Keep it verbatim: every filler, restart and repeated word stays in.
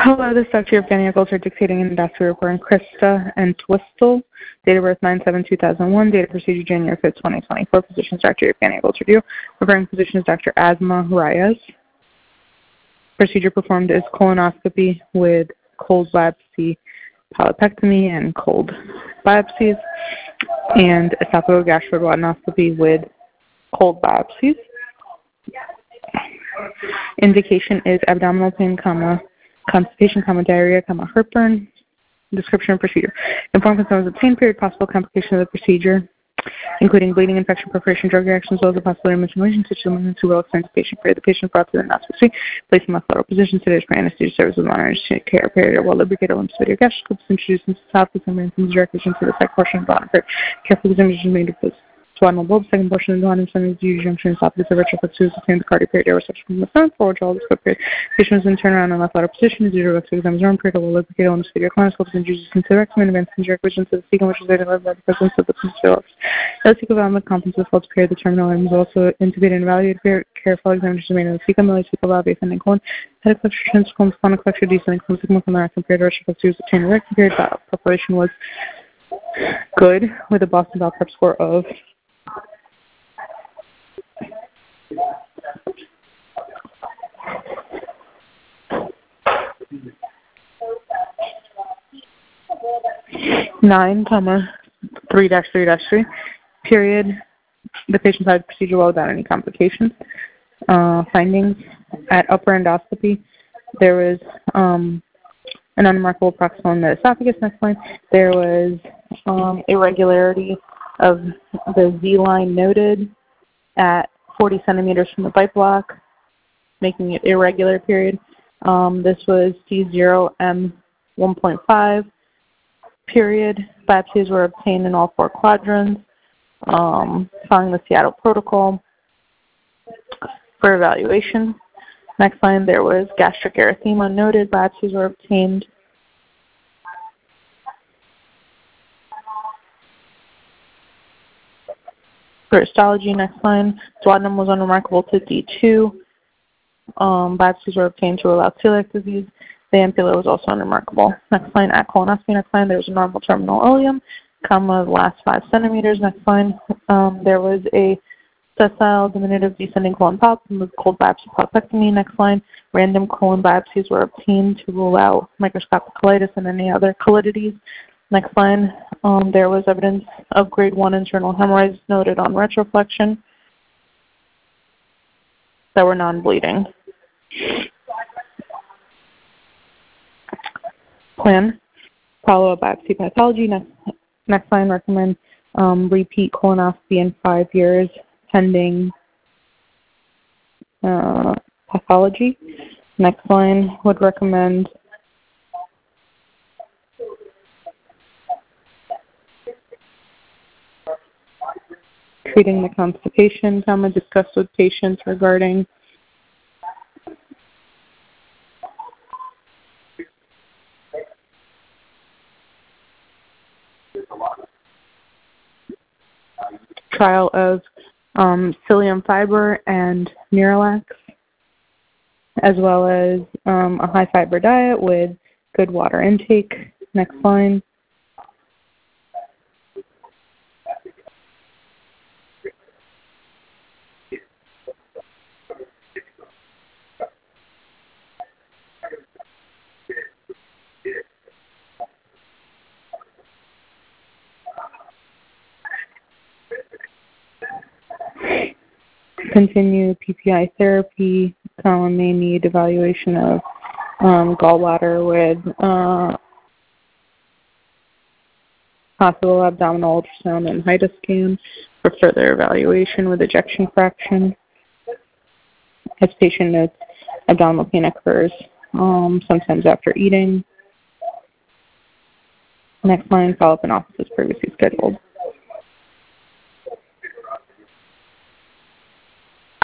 Hello, this is Doctor Evgenia Golter dictating an endoscopy report on Krista and Twistle, date of birth nine seven two thousand one, date of procedure January fifth, twenty twenty-four. Physicians Doctor Evgenia Golter do. Referring physician is Doctor Asma Reyes. Procedure performed is colonoscopy with cold biopsy, polypectomy, and cold biopsies, and esophagogastroduodenoscopy with cold biopsies. Indication is abdominal pain, comma, constipation, comma, diarrhea, comma, heartburn. Description of procedure. Informed concerns obtained, period, possible complication of the procedure, including bleeding, infection, perforation, drug reactions, as well as the possibility of mutilation, such as limited to well extended patient period. The patient brought to the endoscopy, placed in left lateral position, sedated for anesthesia services, monitored care period, while lubricated lymph video gastroscopes introduced into the south, and ran from the direct vision to the second portion of the bottom period. Careful examination made of this. Duodenal bulb, second portion of the duodenum, center the junction, esophagus, of retroflexus, obtained the cardiac period, air reception from the front, forward jaw, the split period. Patient was in turnaround in left lateral position, zero to examine arm period, while lubricated on the video colonoscopes introduced into the rectum, and advanced in direct vision to the cecum, which is identified by the presence of the posterior. The cecal valve compensates the false period, the terminal line was also intubated and evaluated. Careful examination made of the cecum, the cecal valve, ascending colon, head flexure, transcolon, splenic flexure, descending colon, sigma from the rectum period, retroflexus, obtained the rectum period. Preparation was good with a Boston Valve prep score of nine, comma, three dash three dash three, period. The patient had the procedure well without any complications. Uh, findings at upper endoscopy, there was um, an unremarkable proximal in the esophagus. Next line, there was um, irregularity of the Z line noted at forty centimeters from the bite block, making it irregular, period. Um, this was C zero M one point five, period. Biopsies were obtained in all four quadrants, um, following the Seattle protocol for evaluation. Next line, there was gastric erythema noted. Biopsies were obtained. For histology, next line, duodenum was unremarkable to D two. Um, biopsies were obtained to rule out celiac disease. The ampulla was also unremarkable. Next line, at colonoscopy, next line, there was a normal terminal ileum, comma, the last five centimeters. Next line, um, there was a sessile diminutive descending colon polyp with cold biopsy polypectomy. Next line, random colon biopsies were obtained to rule out microscopic colitis and any other colidities. Next line, um, there was evidence of grade one internal hemorrhoids noted on retroflexion that were non-bleeding. Plan, follow-up biopsy pathology. Next, next line, recommend um, repeat colonoscopy in five years pending uh, pathology. Next line, would recommend treating the constipation, comma, discuss with patients regarding trial of um, psyllium fiber and Miralax, as well as um, a high fiber diet with good water intake. Next line. Continue P P I therapy, comma, may need evaluation of um, gallbladder with uh, possible abdominal ultrasound and HIDA scan for further evaluation with ejection fraction. As patient notes, abdominal pain occurs um, sometimes after eating. Next line, follow-up in office as previously scheduled.